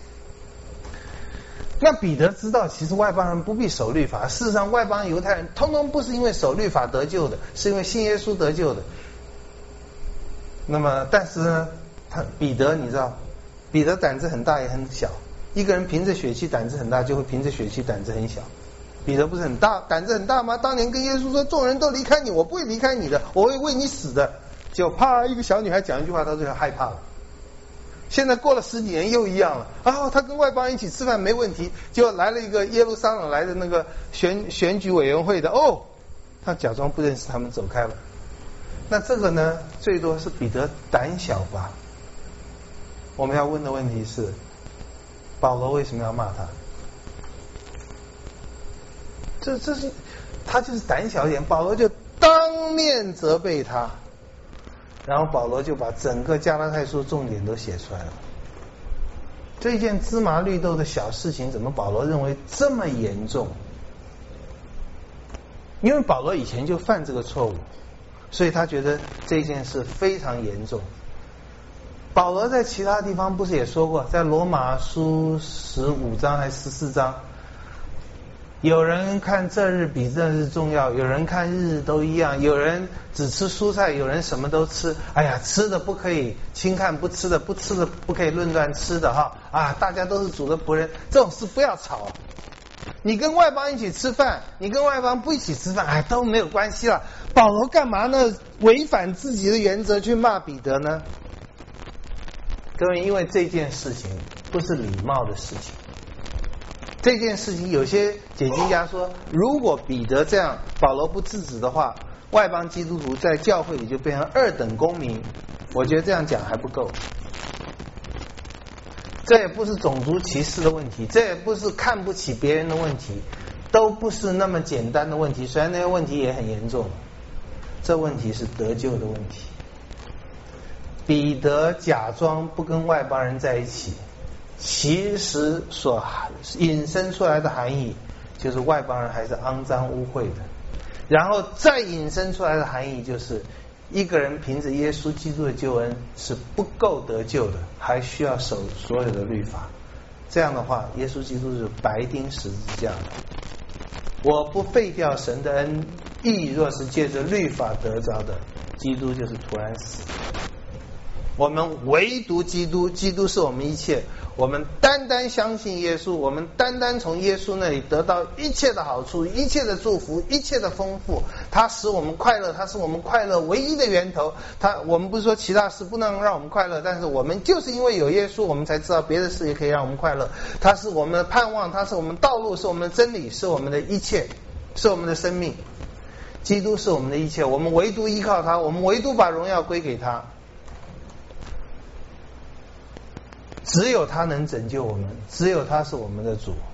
那彼得知道其实外邦人不必守律法，事实上外邦犹太人通通不是因为守律法得救的，是因为信耶稣得救的。那么但是呢，彼得你知道，彼得胆子很大也很小，一个人凭着血气胆子很大，就会凭着血气胆子很小。彼得不是很大胆子很大吗？当年跟耶稣说众人都离开你，我不会离开你的，我会为你死的。就啪一个小女孩讲一句话，他就害怕了。现在过了10几年又一样了他跟外邦人一起吃饭没问题，结果来了一个耶路撒冷来的那个选举委员会的他假装不认识他们走开了。那这个呢，最多是彼得胆小吧。我们要问的问题是，保罗为什么要骂他？这是他就是胆小一点，保罗就当面责备他，然后保罗就把整个加拉太书重点都写出来了。这一件芝麻绿豆的小事情，怎么保罗认为这么严重？因为保罗以前就犯这个错误。 所以他觉得这件事非常严重。保罗在其他地方不是也说过，在罗马书15章还是14章，有人看这日比这日重要，有人看日都一样，有人只吃蔬菜，有人什么都吃。哎呀，吃的不可以轻看不吃的，不吃的不可以论断吃的哈啊！大家都是主的仆人，这种事不要吵。你跟外邦一起吃饭，你跟外邦不一起吃饭，哎，都没有关系了。保罗干嘛呢？违反自己的原则去骂彼得呢？各位，因为这件事情不是礼貌的事情。这件事情有些解经家说，如果彼得这样，保罗不制止的话，外邦基督徒在教会里就变成二等公民。我觉得这样讲还不够。这也不是种族歧视的问题，这也不是看不起别人的问题，都不是那么简单的问题。虽然那些问题也很严重，这问题是得救的问题。彼得假装不跟外邦人在一起，其实所引申出来的含义就是外邦人还是肮脏污秽的，然后再引申出来的含义就是一个人凭着耶稣基督的救恩是不够得救的，还需要守所有的律法。这样的话，耶稣基督是白钉十字架的。我不废掉神的恩，义若是借着律法得着的，基督就是突然死。我们唯独基督，基督是我们一切，我们单单相信耶稣，我们单单从耶稣那里得到一切的好处，一切的祝福，一切的丰富。他使我们快乐，他是我们快乐唯一的源头。我们不是说其他事不能让我们快乐，但是我们就是因为有耶稣，我们才知道别的事也可以让我们快乐。他是我们的盼望，他是我们道路，是我们的真理，是我们的一切，是我们的生命。基督是我们的一切，我们唯独依靠他，我们唯独把荣耀归给他。只有他能拯救我们，只有他是我们的主。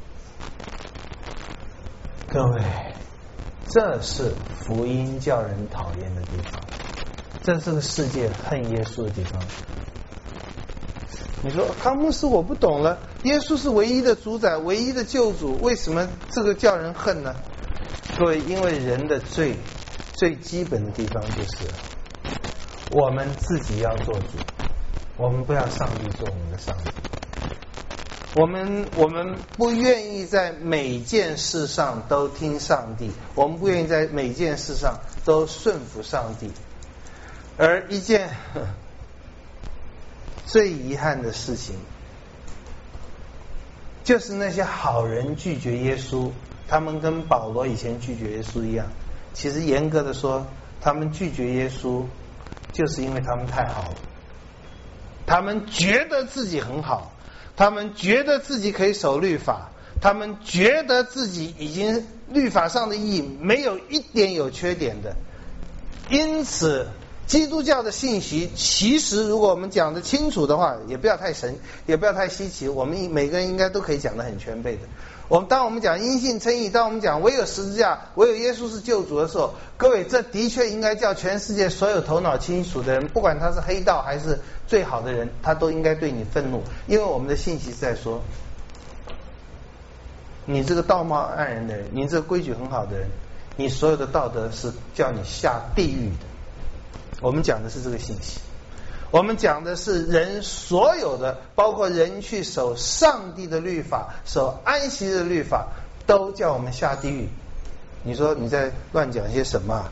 各位，这是福音叫人讨厌的地方，这是个世界恨耶稣的地方。你说康牧师我不懂了，耶稣是唯一的主宰，唯一的救主，为什么这个叫人恨呢？各位，因为人的最基本的地方就是我们自己要做主，我们不要上帝做我们的上帝。我们不愿意在每件事上都听上帝，我们不愿意在每件事上都顺服上帝。而一件最遗憾的事情，就是那些好人拒绝耶稣，他们跟保罗以前拒绝耶稣一样。其实严格的说，他们拒绝耶稣就是因为他们太好了，他们觉得自己很好，他们觉得自己可以守律法，他们觉得自己已经律法上的意义没有一点有缺点的。因此基督教的信息，其实如果我们讲得清楚的话，也不要太神，也不要太稀奇，我们每个人应该都可以讲得很全备的。当我们讲因信称义，当我们讲唯有十字架，唯有耶稣是救主的时候，各位，这的确应该叫全世界所有头脑清楚的人，不管他是黑道还是最好的人，他都应该对你愤怒。因为我们的信息是在说，你这个道貌岸然的人，你这个规矩很好的人，你所有的道德是叫你下地狱的。我们讲的是这个信息，我们讲的是人所有的，包括人去守上帝的律法，守安息的律法，都叫我们下地狱。你说你在乱讲些什么？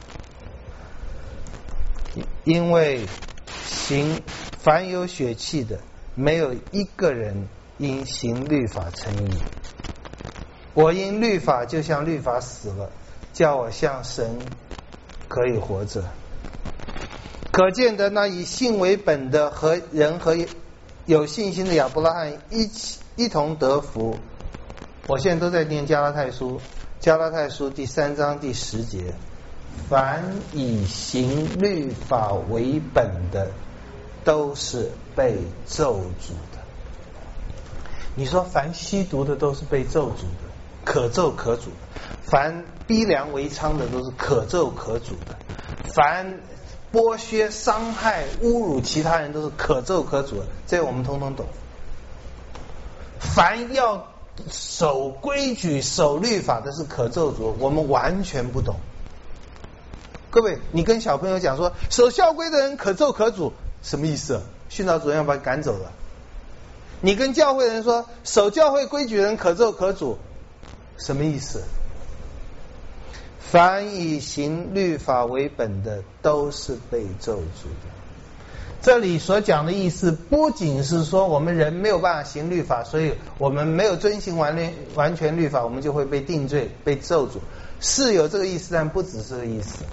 因为凡有血气的，没有一个人因行律法称义。我因律法就像律法死了，叫我像神可以活着。可见的那以信为本的和有信心的亚伯拉罕一同得福。我现在都在念加拉太书第3章第10节，凡以行律法为本的，都是被咒诅的。你说凡吸毒的都是被咒诅的，可咒可诅的；凡逼良为娼的都是可咒可诅的；凡剥削、伤害、侮辱其他人都是可咒可诅的，这我们通通懂。凡要守规矩、守律法的是可咒诅，我们完全不懂。 各位，你跟小朋友讲说守校规的人可咒可诅，什么意思？训导主任要把你赶走了。你跟教会人说守教会规矩的人可咒可诅，什么意思？凡以行律法为本的，都是被咒诅的。这里所讲的意思，不仅是说我们人没有办法行律法，所以我们没有遵行完全律法，我们就会被定罪、被咒诅，是有这个意思，但不只是这个意思。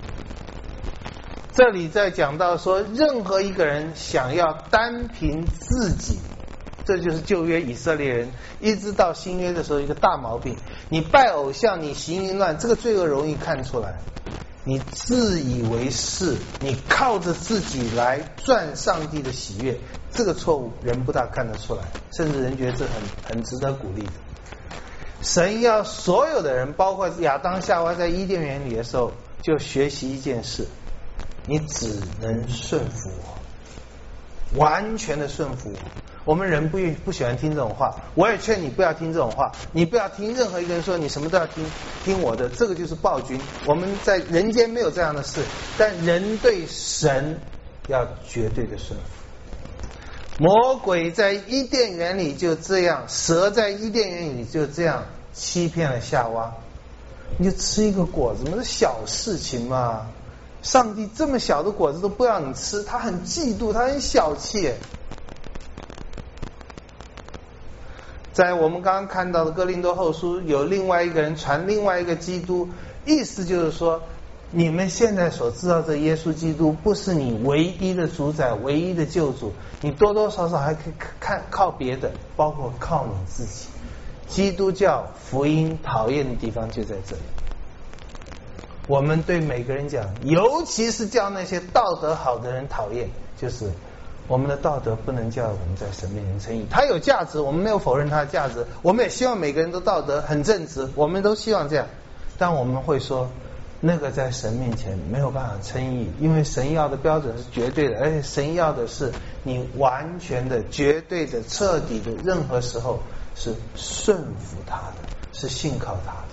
这里在讲到说，任何一个人想要单凭自己，这就是旧约以色列人一直到新约的时候一个大毛病。你拜偶像，你行淫乱，这个罪恶容易看出来。你自以为是，你靠着自己来赚上帝的喜悦，这个错误人不大看得出来，甚至人觉得这很值得鼓励的。神要所有的人，包括亚当夏娃在伊甸园里的时候，就学习一件事：你只能顺服我，完全的顺服我。我们人不喜欢听这种话，我也劝你不要听这种话，你不要听任何一个人说你什么都要听我的，这个就是暴君。我们在人间没有这样的事，但人对神要绝对的顺服。魔鬼在伊甸园里就这样，蛇在伊甸园里就这样欺骗了夏娃。你就吃一个果子嘛，这小事情嘛，上帝这么小的果子都不让你吃，他很嫉妒，他很小气。在我们刚刚看到的哥林多后书，有另外一个人传另外一个基督，意思就是说，你们现在所知道的耶稣基督不是你唯一的主宰，唯一的救主，你多多少少还可以靠别的，包括靠你自己。基督教福音讨厌的地方就在这里。我们对每个人讲，尤其是叫那些道德好的人讨厌，就是我们的道德不能叫我们在神面前称义。它有价值，我们没有否认它的价值，我们也希望每个人都道德很正直，我们都希望这样。但我们会说，那个在神面前没有办法称义，因为神要的标准是绝对的，而且神要的是你完全的、绝对的、彻底的，任何时候是顺服他的，是信靠他的。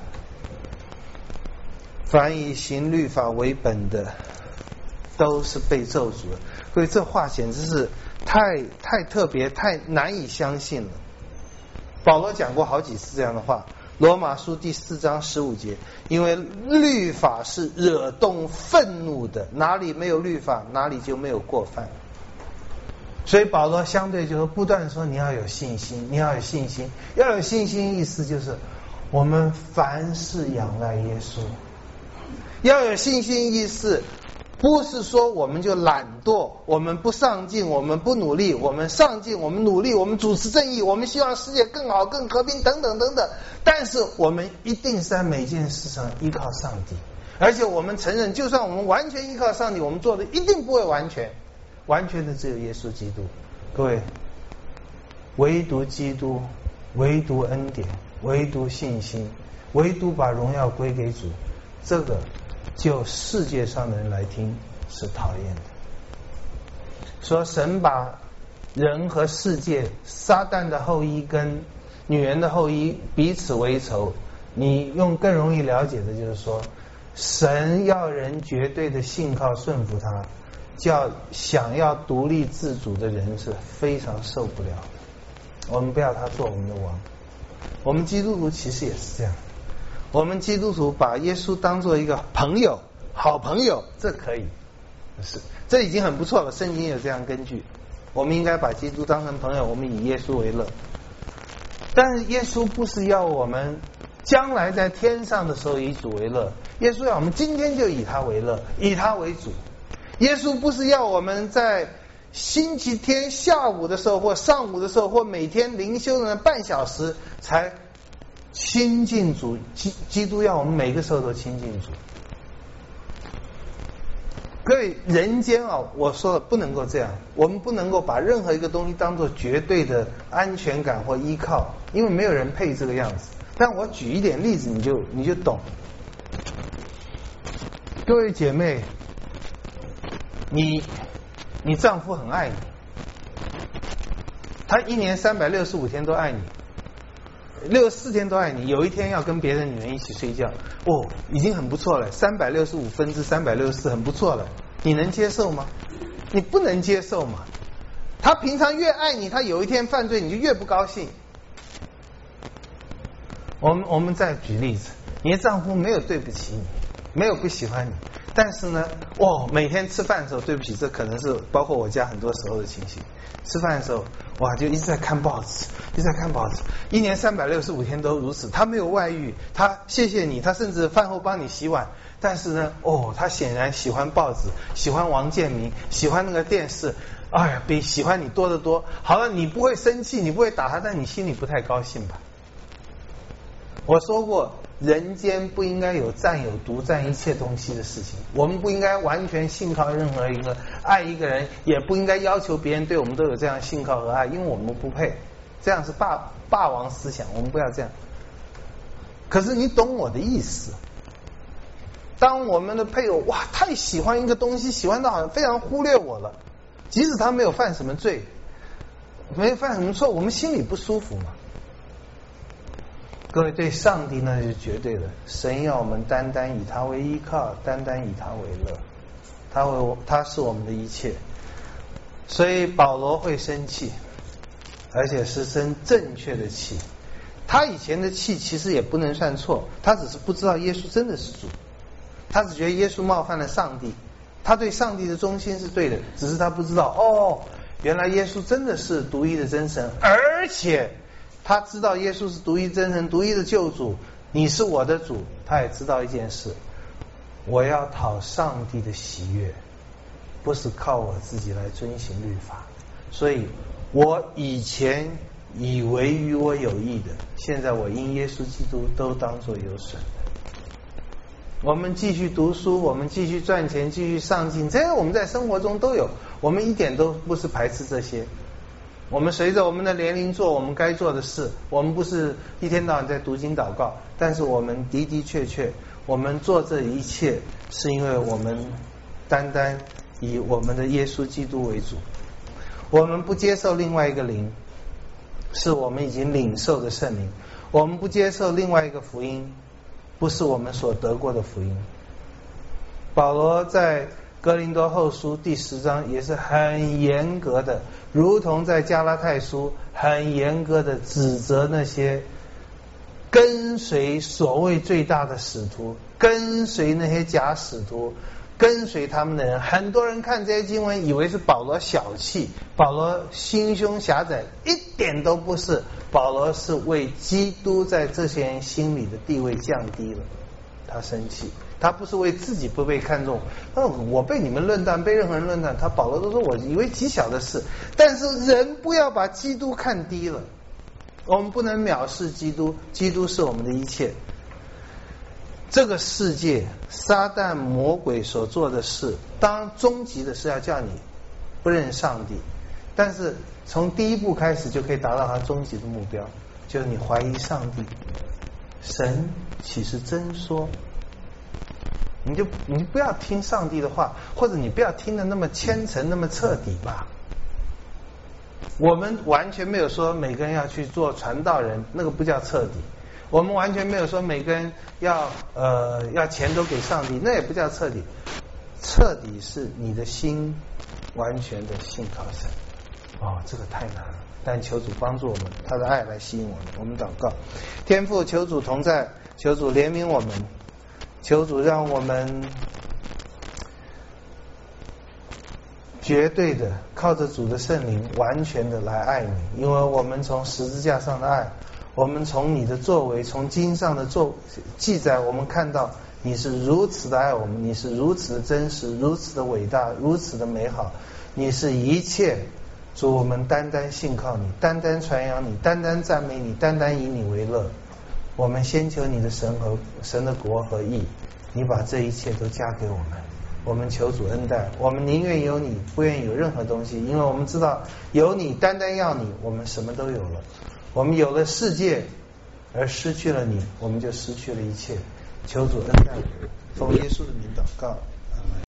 凡以行律法为本的，都是被咒诅的。所以这话简直是太特别，太难以相信了。保罗讲过好几次这样的话，罗马书第4章15节，因为律法是惹动愤怒的，哪里没有律法，哪里就没有过犯。所以保罗相对就是不断说，你要有信心，你要有信心，要有信心，意思就是我们凡事仰赖耶稣。要有信心，意思不是说我们就懒惰，我们不上进，我们不努力，我们上进，我们努力，我们主持正义，我们希望世界更好更和平等等等等。但是我们一定是在每件事上依靠上帝，而且我们承认，就算我们完全依靠上帝，我们做的一定不会完全，完全的只有耶稣基督。各位，唯独基督，唯独恩典，唯独信心，唯独把荣耀归给主，这个就世界上的人来听是讨厌的。说神把人和世界，撒旦的后裔跟女人的后裔彼此为仇，你用更容易了解的就是说，神要人绝对的信靠顺服他，叫想要独立自主的人是非常受不了的。我们不要他做我们的王。我们基督徒其实也是这样，我们基督徒把耶稣当做一个朋友，好朋友，这可以，是，这已经很不错了，圣经有这样根据。我们应该把基督当成朋友，我们以耶稣为乐。但是耶稣不是要我们将来在天上的时候以主为乐，耶稣要我们今天就以他为乐，以他为主。耶稣不是要我们在星期天下午的时候或上午的时候或每天灵修的半小时才亲近主，基督要我们每个时候都亲近主。各位，人间啊，我说了不能够这样，我们不能够把任何一个东西当作绝对的安全感或依靠，因为没有人配这个样子。但我举一点例子，你就懂。各位姐妹，你丈夫很爱你，他1年365天都爱你， 64天都爱你，有一天要跟别的女人一起睡觉，哦，已经很不错了，365分之364很不错了，你能接受吗？你不能接受嘛。他平常越爱你，他有一天犯罪你就越不高兴。我们再举例子，你的丈夫没有对不起你，没有不喜欢你，但是呢，每天吃饭的时候，对不起，这可能是包括我家很多时候的情形。吃饭的时候，哇，就一直在看报纸，一直在看报纸，一年365天都如此。他没有外遇，他谢谢你，他甚至饭后帮你洗碗。但是呢，他显然喜欢报纸，喜欢王建民，喜欢那个电视，哎呀，比喜欢你多得多。好了，你不会生气，你不会打他，但你心里不太高兴吧？我说过，人间不应该有占有独占一切东西的事情，我们不应该完全信靠任何一个爱一个人，也不应该要求别人对我们都有这样信靠和爱，因为我们不配，这样是霸王思想，我们不要这样。可是你懂我的意思，当我们的配偶太喜欢一个东西，喜欢到好像非常忽略我了，即使他没有犯什么罪，没有犯什么错，我们心里不舒服嘛。各位，对上帝那是绝对的，神要我们单单以他为依靠，单单以他为乐，他是我们的一切。所以保罗会生气，而且是生正确的气。他以前的气其实也不能算错，他只是不知道耶稣真的是主，他只觉得耶稣冒犯了上帝，他对上帝的忠心是对的，只是他不知道原来耶稣真的是独一的真神，而且他知道耶稣是独一真神，独一的救主，你是我的主。他也知道一件事，我要讨上帝的喜悦，不是靠我自己来遵行律法。所以我以前以为与我有益的，现在我因耶稣基督都当作有损的。我们继续读书，我们继续赚钱，继续上进，这些我们在生活中都有，我们一点都不是排斥这些。我们随着我们的年龄做我们该做的事，我们不是一天到晚在读经祷告，但是我们的的确确，我们做这一切是因为我们单单以我们的耶稣基督为主，我们不接受另外一个灵，是我们已经领受的圣灵，我们不接受另外一个福音，不是我们所得过的福音。保罗在哥林多后书第10章也是很严格的，如同在加拉太书很严格的指责那些跟随所谓最大的使徒，跟随那些假使徒，跟随他们的人。很多人看这些经文以为是保罗小气，保罗心胸狭窄，一点都不是。保罗是为基督在这些人心里的地位降低了，他生气，他不是为自己不被看重。我被你们论断，被任何人论断，他保罗都说我以为极小的事。但是人不要把基督看低了，我们不能藐视基督，基督是我们的一切。这个世界撒旦魔鬼所做的事，当然终极的是要叫你不认上帝，但是从第一步开始就可以达到他终极的目标，就是你怀疑上帝，神岂是真说？你就不要听上帝的话，或者你不要听得那么虔诚那么彻底吧。我们完全没有说每个人要去做传道人，那个不叫彻底。我们完全没有说每个人要钱都给上帝，那也不叫彻底。彻底是你的心完全的信靠神。这个太难了，但求主帮助我们，他的爱来吸引我们。我们祷告，天父，求主同在，求主怜悯我们，求主让我们绝对的靠着主的圣灵完全的来爱你，因为我们从十字架上的爱，我们从你的作为，从经上的记载，我们看到你是如此的爱我们，你是如此的真实，如此的伟大，如此的美好，你是一切。主，我们单单信靠你，单单传扬你，单单赞美你，单单以你为乐。我们先求你的神的国和义，你把这一切都加给我们。我们求主恩待，我们宁愿有你，不愿意有任何东西，因为我们知道有你，单单要你，我们什么都有了。我们有了世界而失去了你，我们就失去了一切。求主恩待，奉耶稣的名祷告。